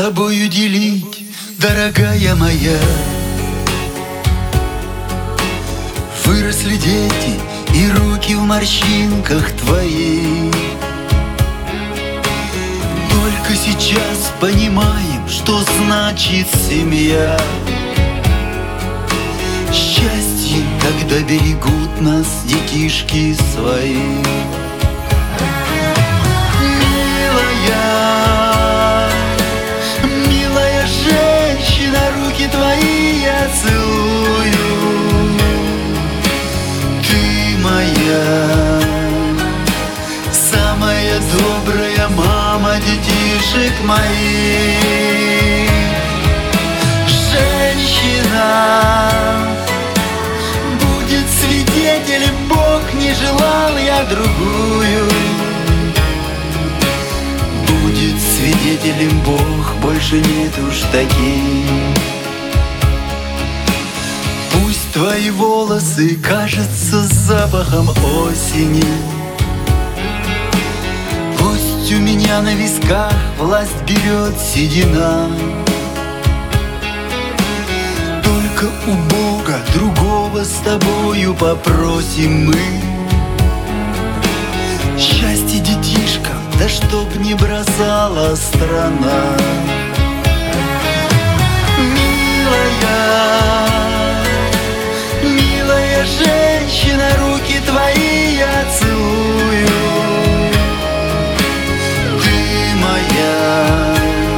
тобою делить, дорогая моя? Выросли дети, и руки в морщинках твоих. Только сейчас понимаем, что значит семья. Счастье, когда берегут нас детишки свои. Милая женщина, руки твои я целую. Ты моя самая добрая мама детишек моих. Женщина, будет свидетелем Бог, не желал я другую. Будет свидетелем Бог, больше нет уж таких. Пусть твои волосы кажутся запахом осени. Пусть у меня на висках власть берет седина. Только у Бога другого с тобою попросим мы. Счастье детишкам, да чтоб не бросала страна. Милая женщина, руки твои я целую. Ты моя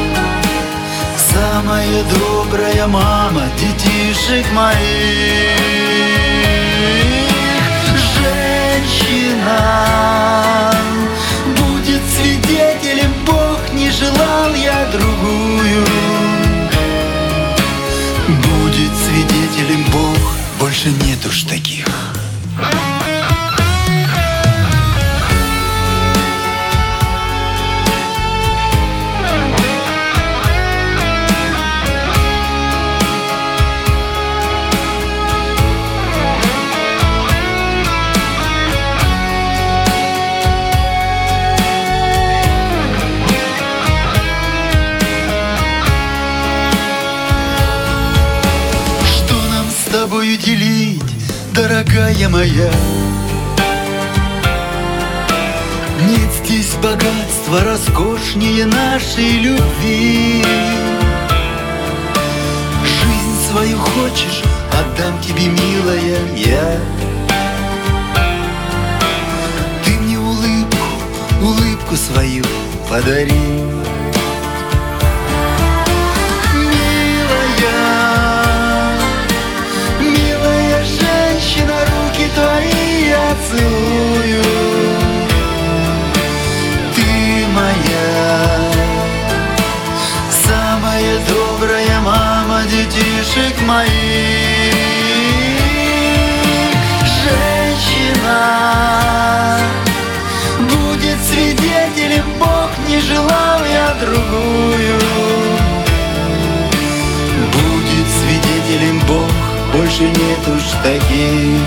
самая добрая мама детишек моих. Женщина, будет свидетелем Бог, не желал я другую. Будет свидетелем Бог, больше нет уж таких. С тобою делить, дорогая моя? Нет здесь богатства роскошнее нашей любви. Жизнь свою хочешь, отдам тебе, милая, я. Ты мне улыбку свою подари. Твои я целую. Ты моя самая добрая мама детишек моих. Женщина, будет свидетелем Бог, не желал я другую. Будет свидетелем Бог, больше нет уж таких.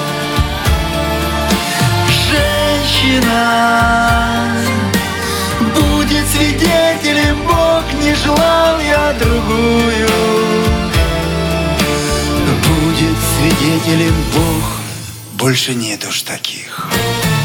Женщина, будет свидетелем Бог, не желал я другую. Будет свидетелем Бог, больше нет уж таких.